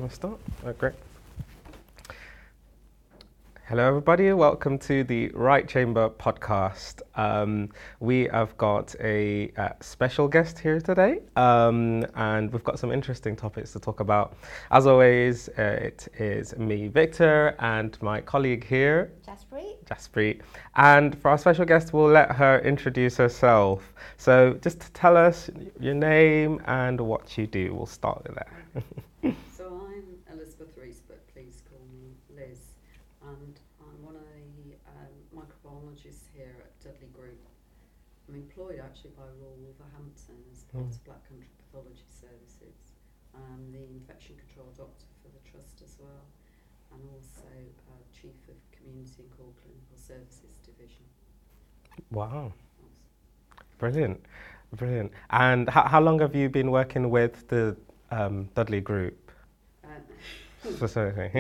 Can we start? Oh, great. Hello, everybody. Welcome to the Right Chamber podcast. We have got a special guest here today, and we've got some interesting topics to talk about. As always, it is me, Victor, and my colleague here, Jaspreet. And for our special guest, we'll let her introduce herself. So just tell us your name and what you do. We'll start with that. So I'm Elizabeth Rees, but please call me Liz, and I'm one of the microbiologists here at Dudley Group. I'm employed actually by Royal Wolverhampton as part of Black Country Pathology Services. I'm the infection control doctor for the trust as well, and also Chief of Community and Core Clinical Services Division. Wow. Brilliant. And how long have you been working with the Dudley Group? Specifically.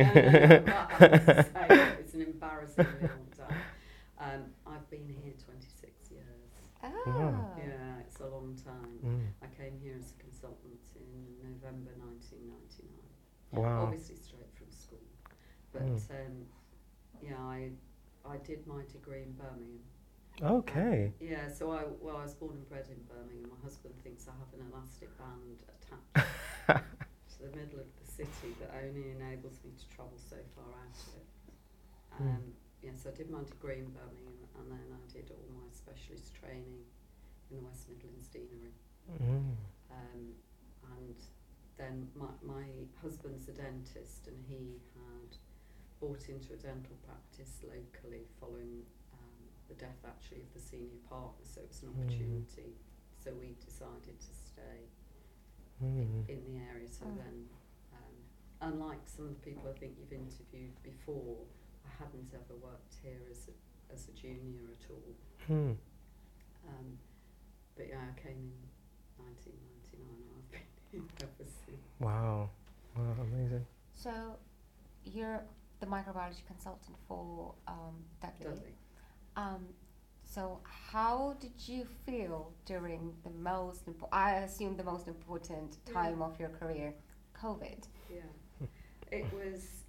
It's an embarrassingly long time. I've been here 26 years. Oh. Yeah, it's a long time. I came here as a consultant in November 1999. Wow. Obviously straight from school. But I did my degree in Birmingham. Okay. So I was born and bred in Birmingham. My husband thinks I have an elastic band attached to the middle of the city that only enables me to travel so far out of it. So I did my degree in Birmingham, and then I did all my specialist training in the West Midlands Deanery. And then my husband's a dentist, and he had bought into a dental practice locally following the death actually of the senior partner, so it was an opportunity. So we decided to stay in the area. So then, unlike some of the people I think you've interviewed before, I hadn't ever worked here as a junior at all. But yeah, I came in 1999. I've been here ever since. Wow, amazing. So you're the microbiology consultant for Dudley. So how did you feel during the most important time of your career, COVID? Yeah, it was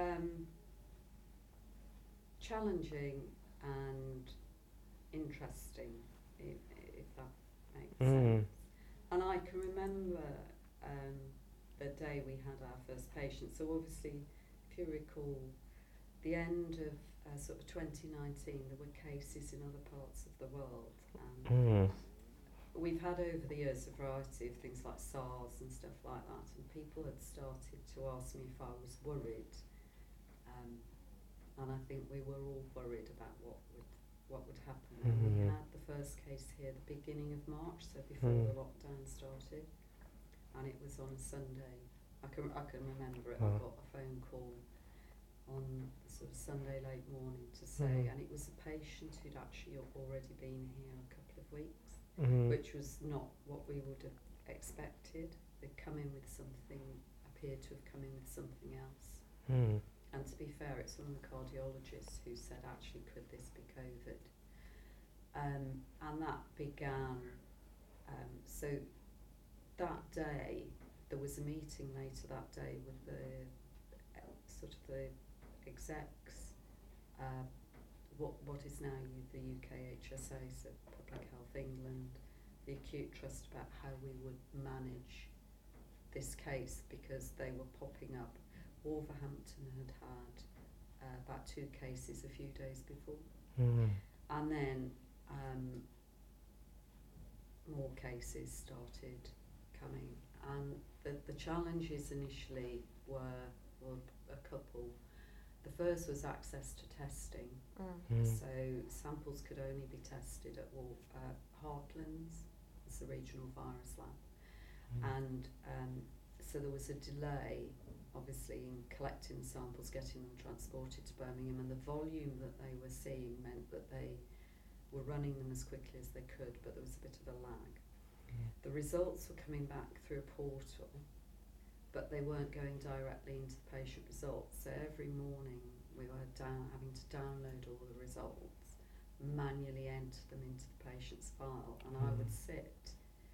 challenging and interesting, if that makes sense. And I can remember the day we had our first patient. So obviously, if you recall, the end of sort of 2019, there were cases in other parts of the world, and we've had over the years a variety of things like SARS and stuff like that, and people had started to ask me if I was worried, and I think we were all worried about what would happen. We had the first case here the beginning of March, so before the lockdown started, and it was on a Sunday. I can remember it. I got a phone call on sort of Sunday late morning to say, and it was a patient who'd actually already been here a couple of weeks, which was not what we would have expected. They'd come in with something, appeared to have come in with something else. And to be fair, it's one of the cardiologists who said, actually, could this be COVID? And that began, so that day, there was a meeting later that day with the execs, what is now the UKHSA, so Public Health England, the Acute Trust, about how we would manage this case, because they were popping up. Wolverhampton had about 2 cases a few days before, and then more cases started coming, and the challenges initially were a couple. The first was access to testing. So samples could only be tested at Heartlands, it's the regional virus lab, and so there was a delay, obviously, in collecting samples, getting them transported to Birmingham, and the volume that they were seeing meant that they were running them as quickly as they could, but there was a bit of a lag. The results were coming back through a portal, but they weren't going directly into the patient results. So every morning we were having to download all the results, manually enter them into the patient's file, and I would sit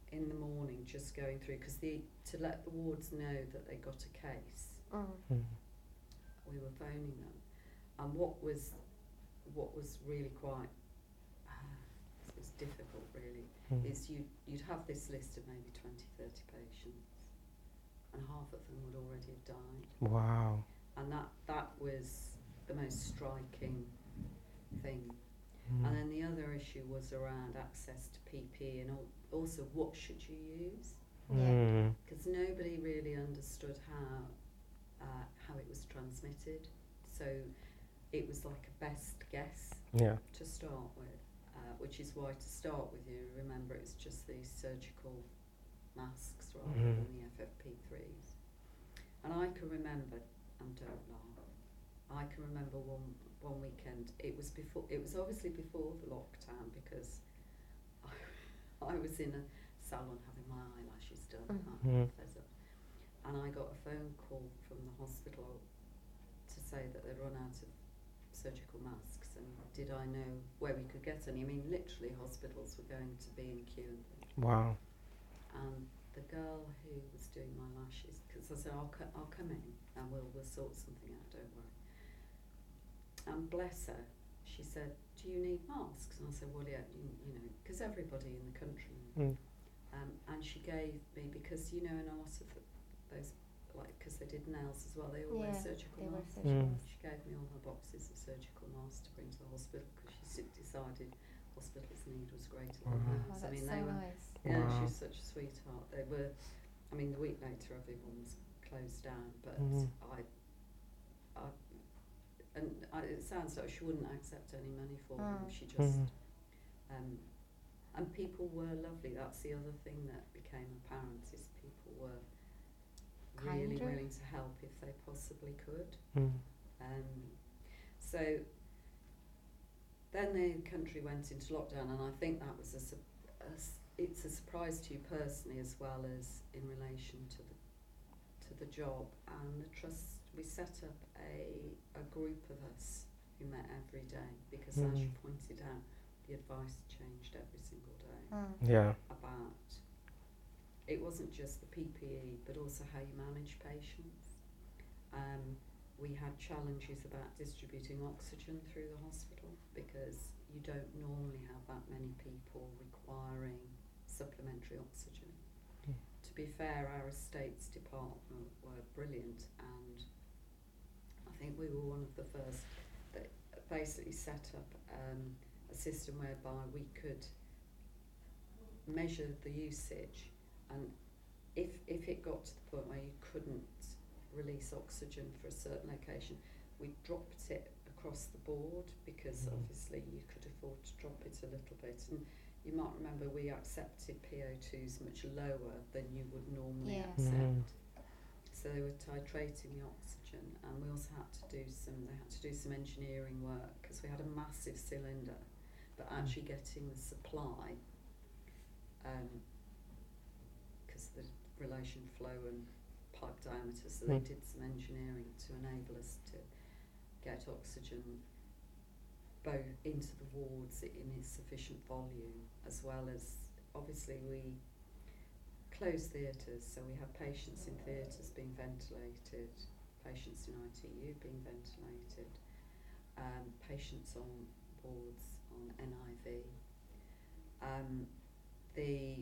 in the morning, just going through, because to let the wards know that they got a case, we were phoning them, and what was really quite it was difficult really, is you'd have this list of maybe 20-30 patients, and half of them would already have died. Wow. And that was the most striking thing. And then the other issue was around access to PPE, and also what should you use, because nobody really understood how it was transmitted. So it was like a best guess to start with, which is why, to start with, you remember it was just these surgical masks rather than the FFP3s. And I can remember, and don't laugh, I can remember one weekend, it was obviously before the lockdown, because I was in a salon having my eyelashes done, and I got a phone call from the hospital to say that they'd run out of surgical masks, and did I know where we could get any. I mean, literally hospitals were going to be in queue and things. Wow. And the girl who was doing my lashes, because I said, I'll come in and we'll sort something out, don't worry. And bless her, she said, do you need masks? And I said, well, yeah, you know, because everybody in the country. And she gave me, because, you know, in a lot of those, like, because they did nails as well, they all wear surgical masks. She gave me all her boxes of surgical masks to bring to the hospital, because she decided hospital's need was greater than hers. I mean, they were nice. Yeah, she was such a sweetheart. They were, I mean, the week later everyone was closed down, but it sounds like she wouldn't accept any money for them. She just, and people were lovely. That's the other thing that became apparent, is people were really willing to help if they possibly could. So then the country went into lockdown, and I think that was it's a surprise to you personally as well as in relation to the job. And the trust, we set up a group of us who met every day, because as you pointed out, the advice changed every single day about, it wasn't just the PPE but also how you manage patients. We had challenges about distributing oxygen through the hospital, because you don't normally have that many people requiring supplementary oxygen. To be fair, our estates department were brilliant, and I think we were one of the first that basically set up a system whereby we could measure the usage, and if it got to the point where you couldn't release oxygen for a certain location, we dropped it across the board, because obviously you could afford to drop it a little bit. And you might remember we accepted PO2s much lower than you would normally accept. So they were titrating the oxygen, and we also had to do some engineering work, because we had a massive cylinder, but actually getting the supply, because the relation flow and pipe diameter, so they did some engineering to enable us to get oxygen both into the wards in a sufficient volume, as well as, obviously we closed theatres, so we had patients in theatres being ventilated, patients in ITU being ventilated, patients on wards on NIV. The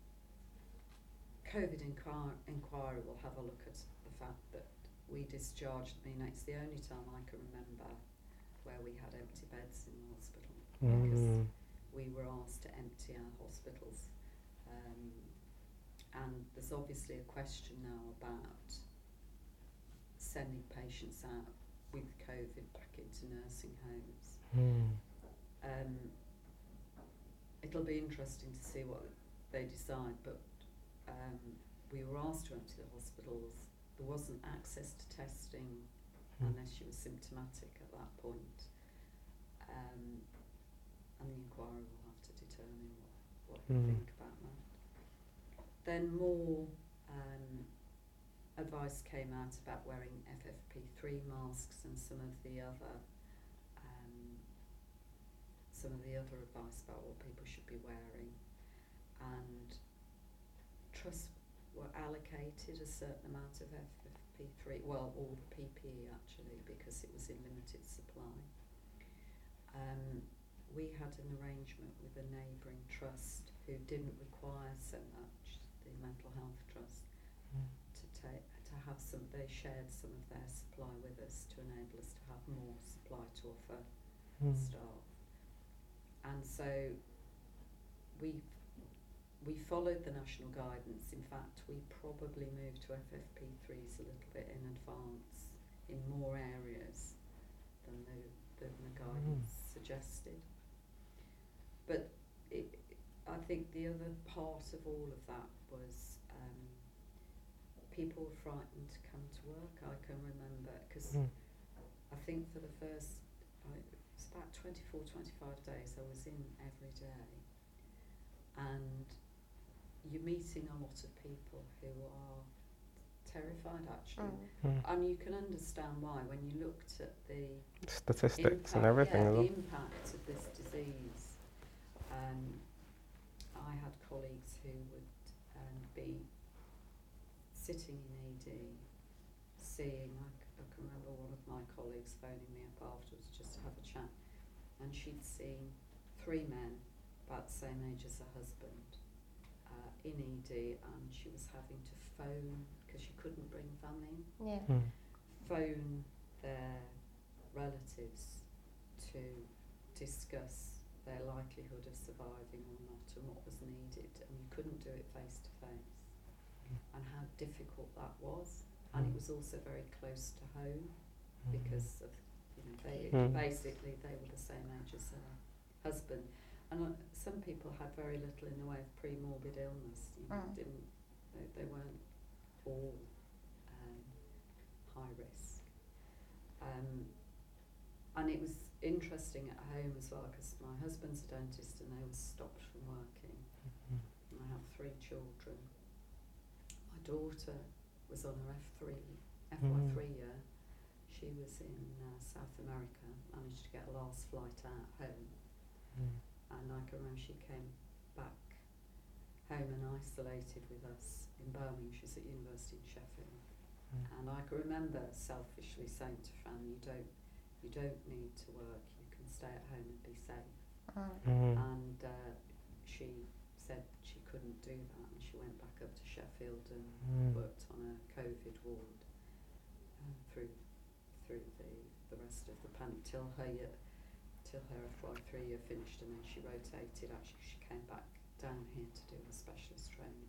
COVID inquiry will have a look at the fact that we discharged, I mean, it's the only time I can remember where we had empty beds in the hospital, because we were asked to empty our hospitals. And there's obviously a question now about sending patients out with COVID back into nursing homes. It'll be interesting to see what they decide, but we were asked to empty the hospitals. There wasn't access to testing unless you were symptomatic at that point. And the inquiry will have to determine what they think about that. Then more advice came out about wearing FFP3 masks and some of the other advice about what people should be wearing. And trusts were allocated a certain amount of FFP3, well, all the PPE actually, because it was in limited supply. We had an arrangement with a neighbouring trust who didn't require so much, the Mental Health Trust, to have some. They shared some of their supply with us to enable us to have more supply to offer staff. And so we followed the national guidance. In fact, we probably moved to FFP3s a little bit in advance in more areas than the guidance suggested. But I think the other part of all of that was people were frightened to come to work. I can remember, because I think for the first, it's about 24, 25 days, I was in every day. And you're meeting a lot of people who are terrified, actually. And you can understand why when you looked at the statistics impact, and everything. the impact of this disease. I had colleagues who would be sitting in ED, seeing, I can remember one of my colleagues phoning me up afterwards just to have a chat, and she'd seen 3 men about the same age as her husband in ED, and she was having to phone, because she couldn't bring family in, phone their relatives to discuss their likelihood of surviving or not and what was needed, and you couldn't do it face to face, and how difficult that was. And it was also very close to home, because of, they basically they were the same age as her husband, and some people had very little in the way of pre-morbid illness. They weren't all high risk. And it was interesting at home as well, because my husband's a dentist and they were stopped from working. And I have 3 children. My daughter was on her FY3 year. She was in South America, managed to get a last flight out home. And I can remember she came back home and isolated with us in Birmingham. She was at University in Sheffield. And I can remember selfishly saying to Fran, you don't need to work, you can stay at home and be safe. And she said she couldn't do that, and she went back up to Sheffield and worked on a COVID ward through the rest of the pandemic till her FY3 year finished, and then she rotated. Actually, she came back down here to do her specialist training.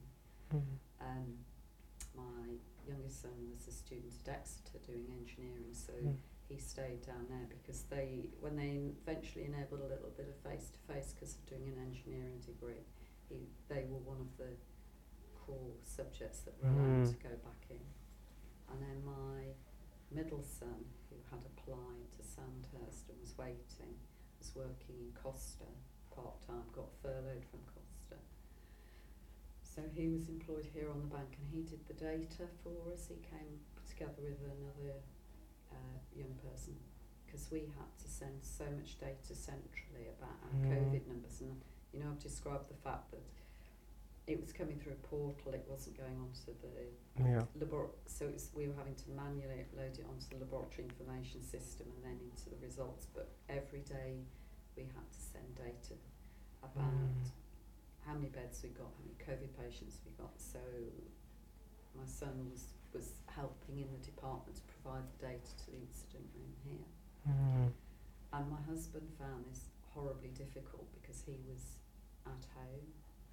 My youngest son was a student at Exeter doing engineering, so he stayed down there, because when they eventually enabled a little bit of face-to-face because of doing an engineering degree, they were one of the core subjects that were allowed to go back in. And then my middle son, who had applied to Sandhurst and was waiting, was working in Costa part-time, got furloughed from Costa. So he was employed here on the bank, and he did the data for us. He came together with another young person, because we had to send so much data centrally about our COVID numbers. And I've described the fact that it was coming through a portal, it wasn't going onto the laboratory, so we were having to manually load it onto the laboratory information system and then into the results. But every day we had to send data about how many beds we got, how many COVID patients we got. So my son was helping in the department to provide the data to the incident room here. And my husband found this horribly difficult because he was at home.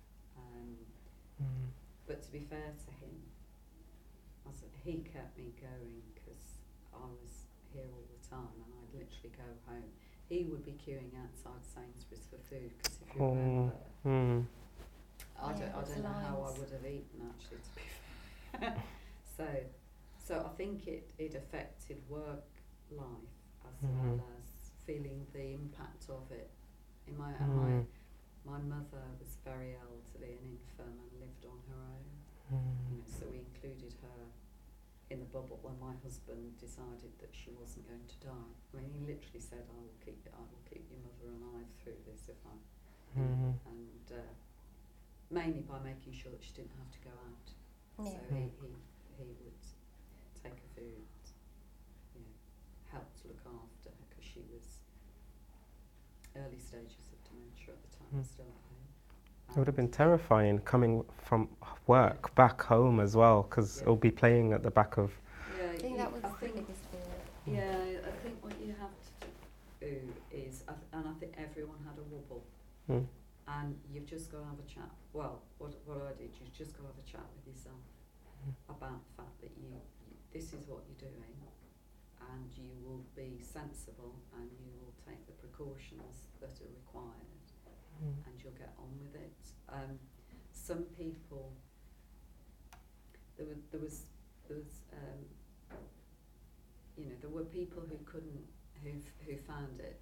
But to be fair to him, he kept me going, because I was here all the time and I'd literally go home. He would be queuing outside Sainsbury's for food, because if you remember, I don't know how I would have eaten, actually, to be fair. So I think it affected work life as well as feeling the impact of it. My mother was very elderly and infirm and lived on her own. So we included her in the bubble when my husband decided that she wasn't going to die. I mean, he literally said, I will keep your mother alive through this if I. And mainly by making sure that she didn't have to go out. Yeah. So he would take her food, help to look after her because she was early stages of dementia at the time, still at home. It would have been terrifying coming from work back home as well, because it'll be playing at the back of. Yeah, I think that was the biggest fear. Yeah, I think what you have to do is, and I think everyone had a wobble, and you've just got to have a chat. Well, what I did, you've just got to have a chat with yourself about the fact that you this is what you're doing, and you will be sensible and you will take the precautions that are required, and you'll get on with it. Some people, there were people who couldn't, who found it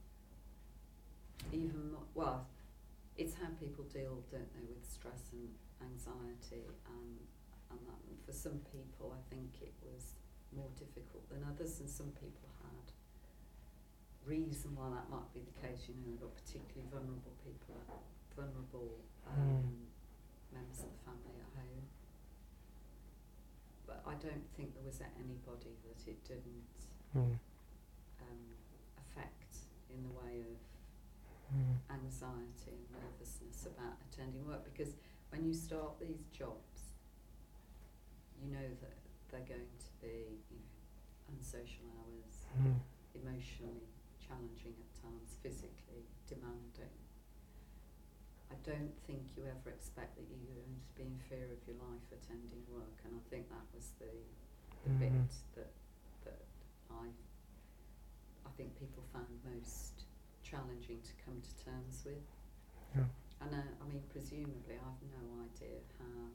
even more, well, it's how people deal, don't they, with stress and anxiety, and that. And for some people, I think it was more difficult than others, and some people had reason why that might be the case. They've got particularly vulnerable people, members of the family at home. But I don't think there was anybody that it didn't affect in the way of anxiety and nervousness about attending work, because when you start these jobs, you know that they're going to be unsocial hours, emotionally challenging at times, physically demanding. I don't think you ever expect that you're going to be in fear of your life attending work, and I think that was the bit that I think people found most challenging to come to terms with. Yeah. And I mean, presumably, I have no idea how,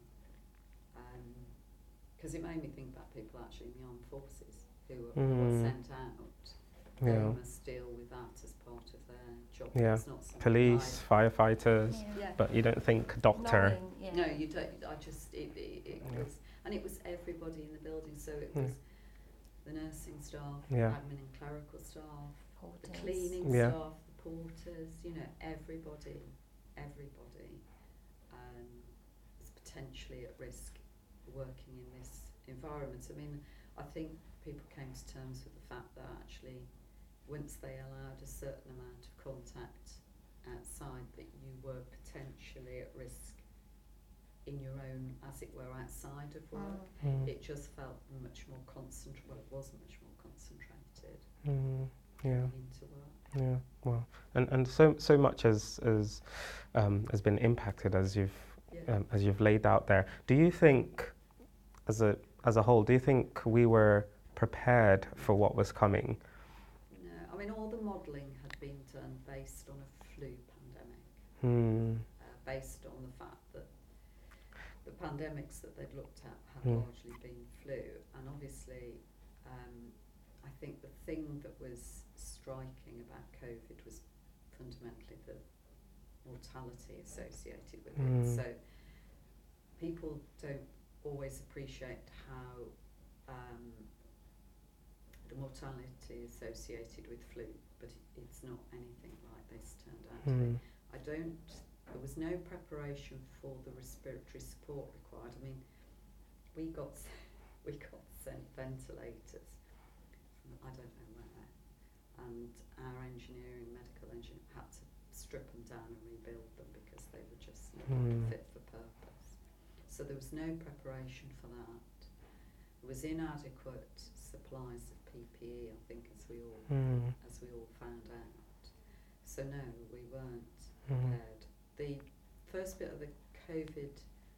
because it made me think about people actually in the armed forces who were sent out. They must deal with that as part of their job. Yeah. It's not Police, firefighters, Yeah. but you don't think doctor. No, you don't. I just it was, and it was everybody in the building. So it was the nursing staff, admin and clerical staff, porters, the cleaning staff, the porters. Everybody is potentially at risk working in this environment. I mean, I think people came to terms with the fact that actually, once they allowed a certain amount of contact outside, that you were potentially at risk in your own, as it were, outside of work. It just felt much more concentrated. Well, it was much more concentrated into work. Yeah, well, and so much has been impacted as you've laid out there. Do you think, as a whole, do you think we were prepared for what was coming? No, I mean, all the modelling had been done based on a flu pandemic, based on the fact that the pandemics that they'd looked at had largely been flu, and obviously I think the thing that was striking about COVID was fundamentally the mortality associated with it. So people don't always appreciate how the mortality associated with flu, but it's not anything like this turned out to be. There was no preparation for the respiratory support required. I mean, we got sent ventilators from I don't know where, and our medical engineer had to strip them down and rebuild them because they were just not fit for purpose. So there was no preparation for that. There was inadequate supplies of PPE, I think, as we all found out. So no, we weren't prepared. The first bit of the COVID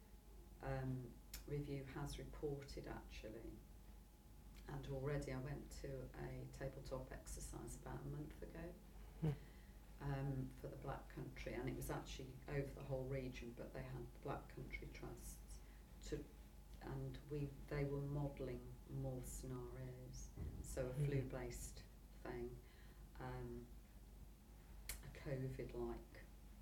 review has reported, actually, and already I went to a tabletop exercise about a month ago for the Black Country, and it was actually over the whole region, but they had Black Country trusts and they were modelling more scenarios, so a flu-based thing, a COVID-like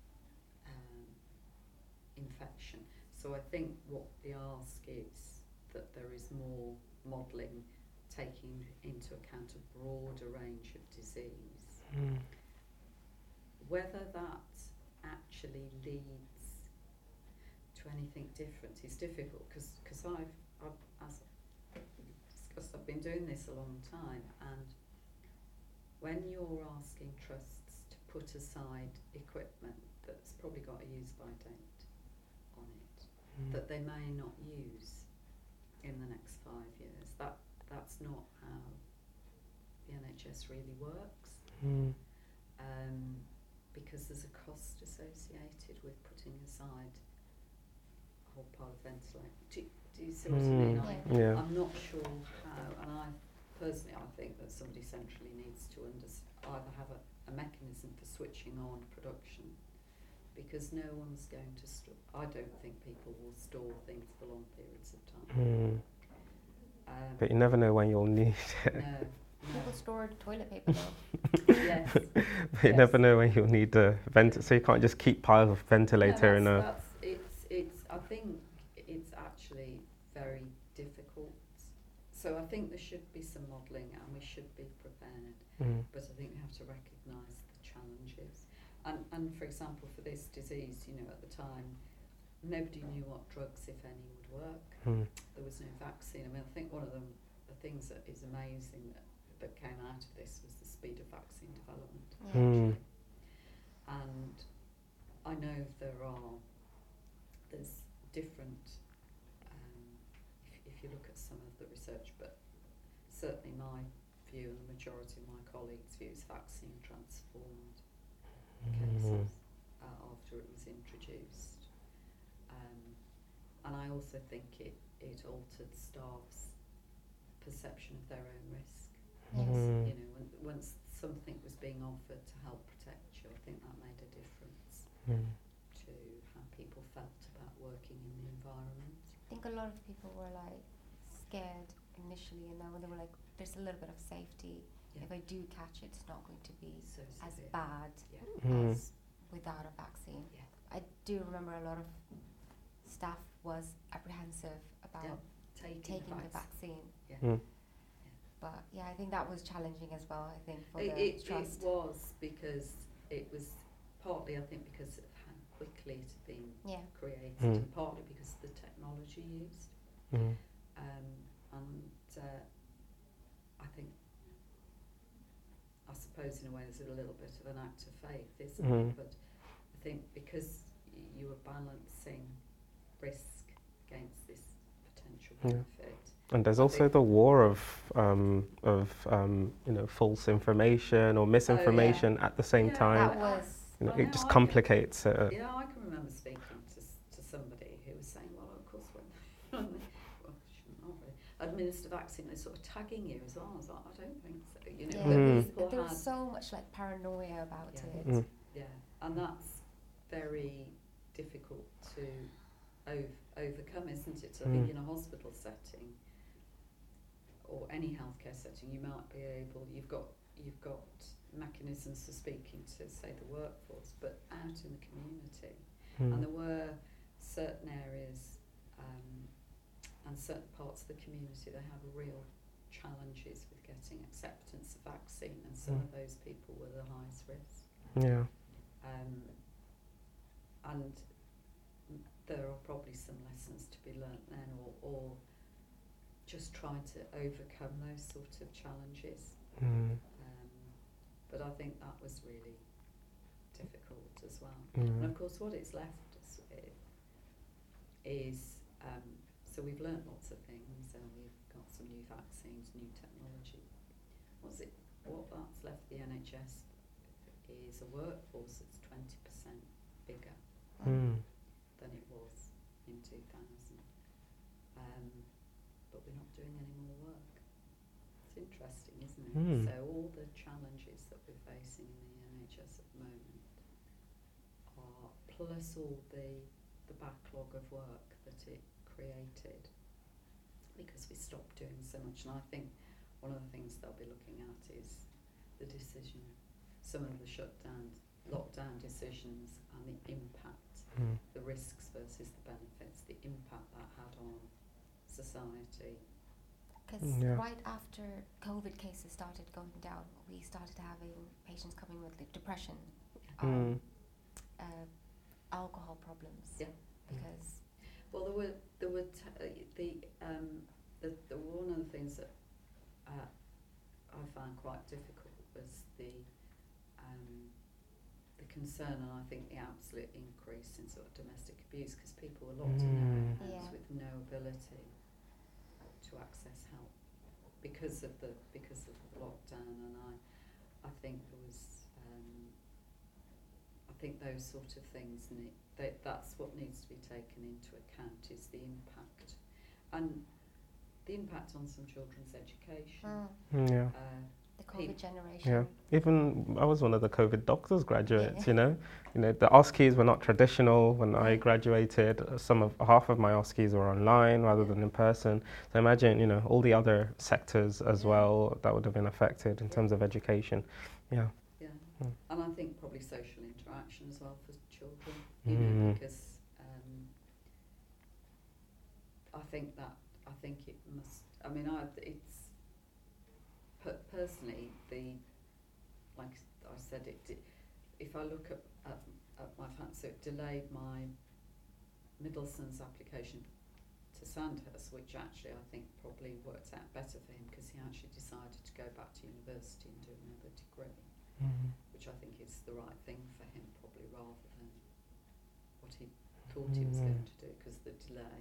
infection. So I think what the ask is that there is more modelling taking into account a broader range of disease. Whether that actually leads, to anything different is difficult because I've, as discussed, I've been doing this a long time, and when you're asking trusts to put aside equipment that's probably got a use-by date on it, that they may not use in the next 5 years, that's not how the NHS really works. Because there's a cost associated with putting aside a whole pile of ventilators. Do you see what I mean? I'm not sure how, and I personally, I think that somebody centrally needs to either have a mechanism for switching on production, because no one's going to I don't think people will store things for long periods of time. But you never know when you'll need it. No. People store toilet paper though. Yes. But you never know when you'll need a ventilator, so you can't just keep piles of ventilator in a... I think it's actually very difficult. So I think there should be some modelling and we should be prepared, but I think we have to recognise the challenges. And for example, for this disease, at the time, nobody knew what drugs, if any, would work. There was no vaccine. I think one of the things that is amazing that came out of this was the speed of vaccine development. Actually. And I know there's different, if you look at some of the research, but certainly my view and the majority of my colleagues' views, vaccine transformed cases after it was introduced. And I also think it altered staff's perception of their own risk. Yes. Once something was being offered to help protect you, I think that made a difference to how people felt about working in the environment. I think a lot of people were scared initially, and then when they were there's a little bit of safety. If I do catch it, it's not going to be So as severe. bad as without a vaccine. I do remember a lot of staff was apprehensive about taking the vaccine. But I think that was challenging as well, I think, for the trust. It was because it was partly, I think, because of how quickly it had been created, and partly because of the technology used. I suppose in a way there's a little bit of an act of faith, isn't it? But I think because you were balancing risk against this potential benefit. And there's also the war of false information or misinformation at the same time. That was... it just complicates it. I can remember speaking to somebody who was saying, well, of course, when they administer vaccine, they're sort of tagging you as well. I was like, I don't think so. There was so much paranoia about it. And that's very difficult to overcome, isn't it? So I think in a hospital setting or any healthcare setting, you might be able. You've got mechanisms for speaking to, say, the workforce, but out in the community, and there were certain areas and certain parts of the community that have real challenges with getting acceptance of vaccine, and some of those people were the highest risk. And there are probably some lessons to be learnt then, or just try to overcome those sort of challenges. But I think that was really difficult as well. And of course what it's left us with is, so we've learnt lots of things, and we've got some new vaccines, new technology. What that's left the NHS is a workforce that's 20% bigger than it was in 2000. But we're not doing any more work. It's interesting, isn't it? So all the challenges that we're facing in the NHS at the moment are, plus all the backlog of work that it created because we stopped doing so much. And I think one of the things they'll be looking at is the decision, some of the lockdown decisions, and the impact, the risks versus the benefits, the impact that had on society. Because right after COVID cases started going down, we started having patients coming with depression, alcohol problems, because concern, and I think the absolute increase in sort of domestic abuse, because people were locked in their own homes with no ability to access help because of the lockdown, and I think there was I think those sort of things that's what needs to be taken into account, is the impact on some children's education. The COVID generation. Yeah, even I was one of the COVID doctors graduates. You know, the OSCEs were not traditional when I graduated. Half of my OSCEs were online rather than in person. So imagine, all the other sectors as well that would have been affected in terms of education. Yeah. Yeah, and I think probably social interaction as well for children. Because I think it must. I mean, it's personally like I said, if I look at my family, so it delayed my middle son's application to Sandhurst, which actually I think probably worked out better for him, because he actually decided to go back to university and do another degree, which I think is the right thing for him, probably, rather than what he thought he was going to do because of the delay.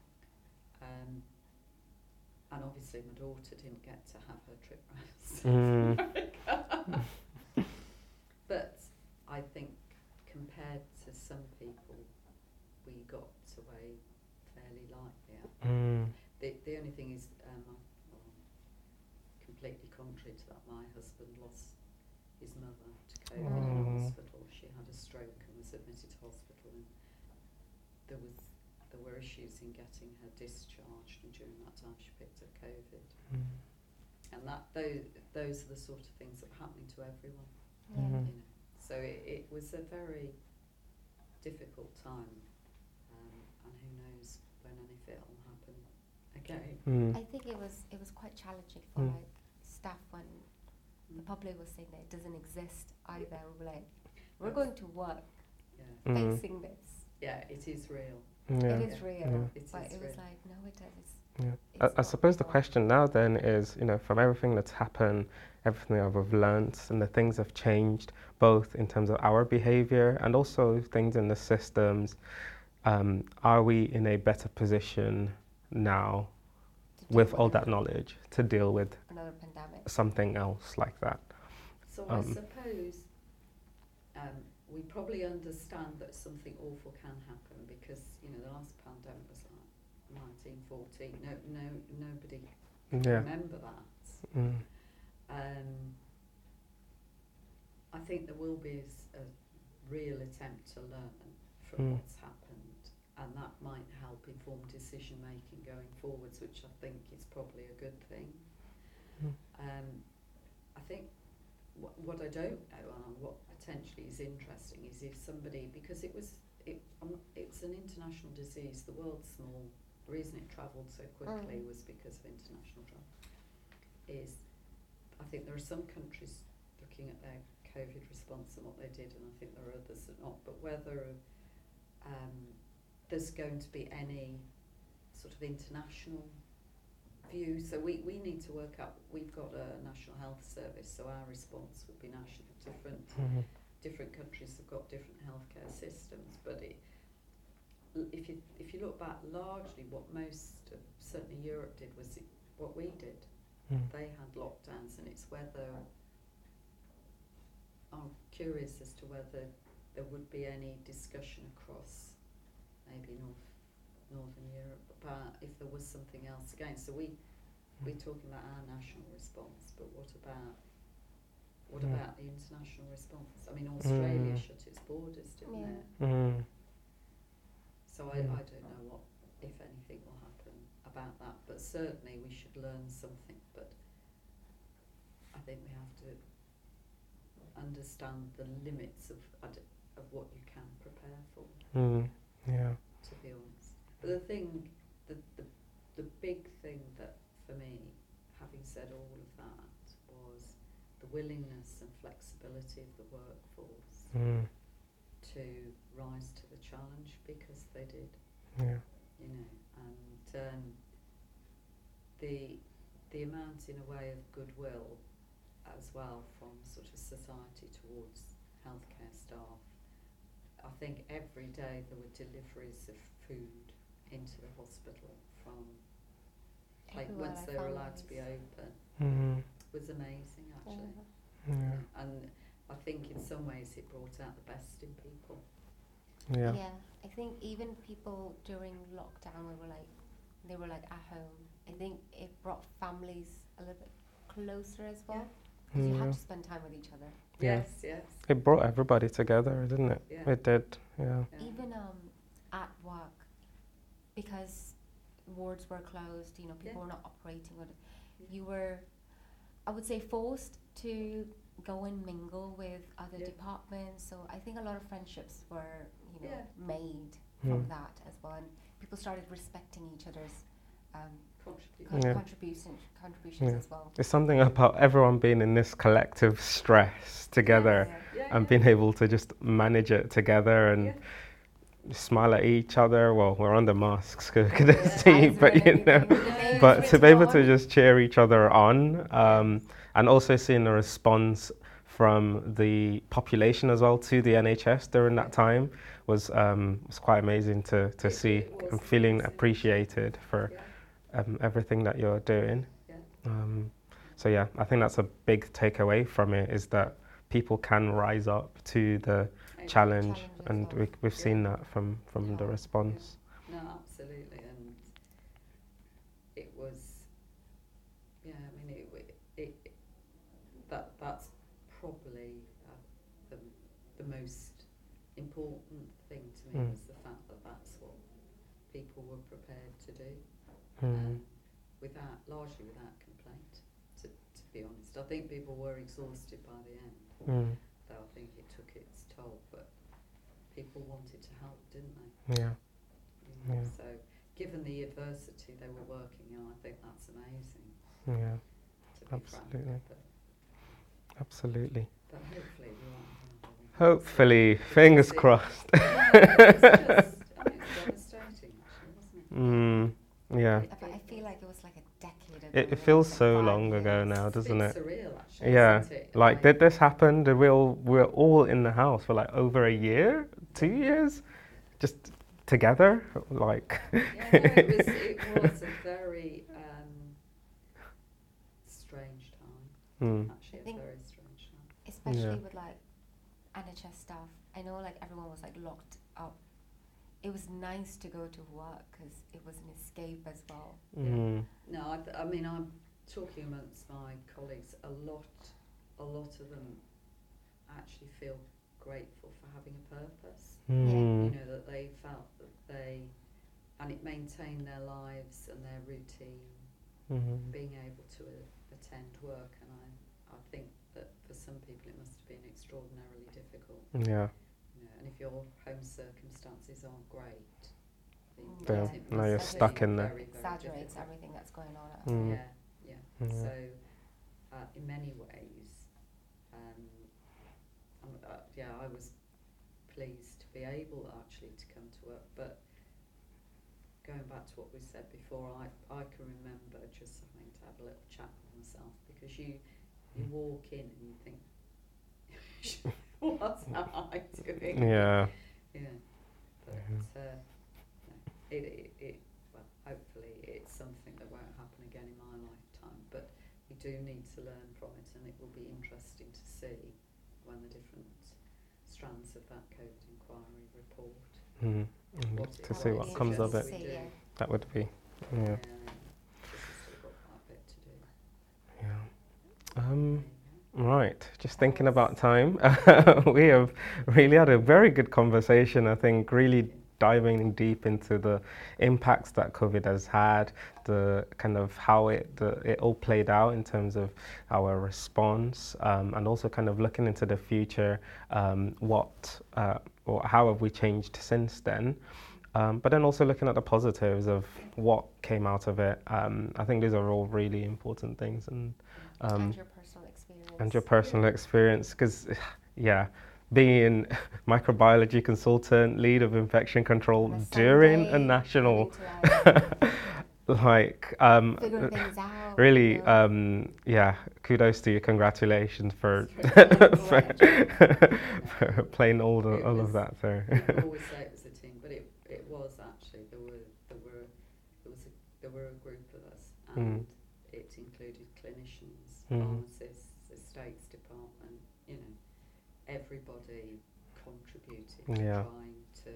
And obviously my daughter didn't get to have her trip around South America. But I think compared to some people, we got away fairly lightly. The only thing is, completely contrary to that, my husband lost his mother to COVID in hospital. She had a stroke and was admitted to hospital, and there were issues in getting her discharged, and during that time she picked up COVID. And those are the sort of things that are happening to everyone. So it was a very difficult time, and who knows when and if it'll happen again. I think it was quite challenging for like staff when the public was saying that it doesn't exist either. We were like, we're going to work facing this. Yeah, it is real. It is real, but it was like, no, it is. I suppose the question now then is, from everything that's happened, everything that we've learnt, and the things have changed, both in terms of our behaviour and also things in the systems, are we in a better position now with all that knowledge to deal with another pandemic, something else like that? So I suppose we probably understand that something awful can happen, because the last pandemic was like 1914. Nobody remember that. I think there will be a real attempt to learn from what's happened, and that might help inform decision making going forwards, which I think is probably a good thing. I think what I don't know, and what potentially is interesting, is if somebody, because it's an international disease, the world's small. The reason it travelled so quickly was because of international travel. I think there are some countries looking at their COVID response and what they did, and I think there are others that not. But whether there's going to be any sort of international view, so we need to work out. We've got a National Health Service, so our response would be national. Different countries have got different healthcare systems, but if you look back, largely what certainly Europe did was what we did. They had lockdowns, and it's whether I'm curious as to whether there would be any discussion across maybe Northern Europe about if there was something else again. So we're talking about our national response, but what about the international response? I mean, Australia shut its borders, didn't it? So I don't know what, if anything, will happen about that, but certainly we should learn something. But I think we have to understand the limits of what you can prepare for. To be honest, but the big thing that for me, having said all of that, was the willingness and flexibility of the workforce to rise to the challenge, because they did. And the amount, in a way, of goodwill as well from sort of society towards healthcare staff think every day there were deliveries of food into the hospital from once they were allowed to be open. It was amazing, actually. And I think in some ways it brought out the best in people. Yeah, I think even people during lockdown they were like at home. I think it brought families a little bit closer as well, because you had to spend time with each other. Yes. It brought everybody together, didn't it? Yeah. It did. Yeah. Even at work, because wards were closed, people were not operating. You were, I would say, forced to go and mingle with other departments. So I think a lot of friendships were, made from that as well, and people started respecting each other's contributions as well. There's something about everyone being in this collective stress together and being able to just manage it together and smile at each other. Well, we're under masks, couldn't see, but but to be able to just cheer each other on, and also seeing the response from the population as well to the NHS during that time was quite amazing to see. I'm feeling appreciated for everything that you're doing. So yeah, I think that's a big takeaway from it, is that people can rise up to the challenge, and we've seen that from the response. No, absolutely, and it was, that's probably the most important thing to me, was the fact that that's what people were prepared to do, largely without complaint. To be honest, I think people were exhausted by the end. Though I think it took its toll, but people wanted to help, didn't they? Yeah. So, given the adversity they were working in, I think that's amazing. Yeah. Absolutely. Absolutely. But hopefully we won't. Hopefully, fingers crossed. It's devastating, actually, wasn't it? Yeah. I feel like it was like a decade ago. It feels so long ago now, doesn't it? It's surreal, actually. Yeah. Isn't it? Like, did this happen? We're all in the house for like over a year, 2 years, just together, like. It was a very strange time. Actually, a very strange time. Especially with like NHS staff. I know like everyone was like locked up. It was nice to go to work because it was an escape as well. No, I mean, I'm talking amongst my colleagues. A lot of them actually feel grateful for having a purpose. That they felt that and it maintained their lives and their routine, being able to attend work. And I think that for some people it must have been extraordinarily difficult. Yeah. And if your home circumstances aren't great, now you're stuck in there. Exaggerates everything that's going on at home. So, in many ways, I was pleased to be able actually to come to work. But going back to what we said before, I can remember just having to have a little chat with myself, because you walk in and you think, what am I doing? Yeah. But well, hopefully it's something that won't happen again in my lifetime. But we do need to learn from it, and it will be interesting to see when the different strands of that COVID inquiry report. To see what comes of it. That would be. Yeah. Still got quite a bit to do. Yeah. Right, just thinking about time, we have really had a very good conversation, I think, really diving deep into the impacts that COVID has had, the kind of how it all played out in terms of our response, and also kind of looking into the future, or how have we changed since then. But then also looking at the positives of what came out of it. I think these are all really important things. And your personal experience, because being microbiology consultant, lead of infection control during a national like figuring things out. really, You know? yeah, kudos to you. Congratulations for for, for playing all of that through. People always say it was a team, but it was actually there were a group of us, and it included clinicians, pharmacists, estates department. You know, everybody contributed to trying to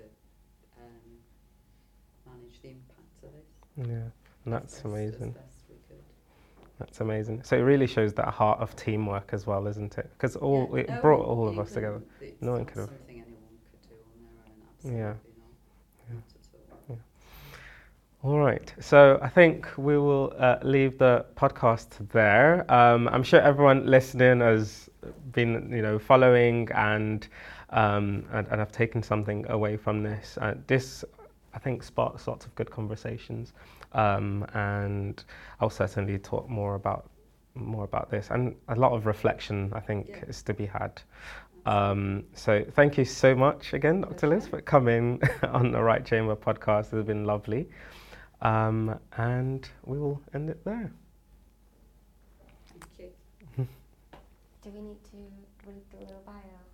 manage the impact of this. Yeah, and that's amazing. As best we could. That's amazing. So it really shows that heart of teamwork as well, isn't it? Because it brought all of us together. No one could have. Something anyone could do on their own. Absolutely not. Not at all. Yeah. All right. So I think we will leave the podcast there. I'm sure everyone listening has been, following and have taken something away from this. This, I think, sparks lots of good conversations. And I'll certainly talk more about this, and a lot of reflection, I think, is to be had. So thank you so much again, Dr. Liz, for coming on the Right Chamber podcast. It's been lovely. And we will end it there. Thank you. Do we need to read the little bio?